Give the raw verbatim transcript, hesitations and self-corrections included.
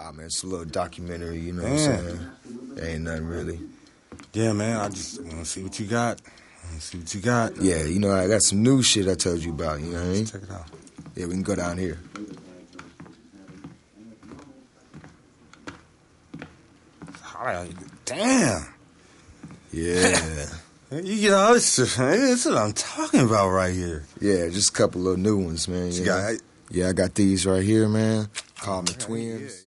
Ah, man, it's a little documentary, you know what I'm saying? It ain't nothing really. Yeah, man, I just want to see what you got. I want to see what you got. Yeah, you know, I got some new shit I told you about, you know what I mean? Check it out. Yeah, we can go down here. Damn. Yeah. You get all this stuff, man. That's what I'm talking about right here. Yeah, just a couple of new ones, man. You You got know? Yeah, I got these right here, man. Call me twins.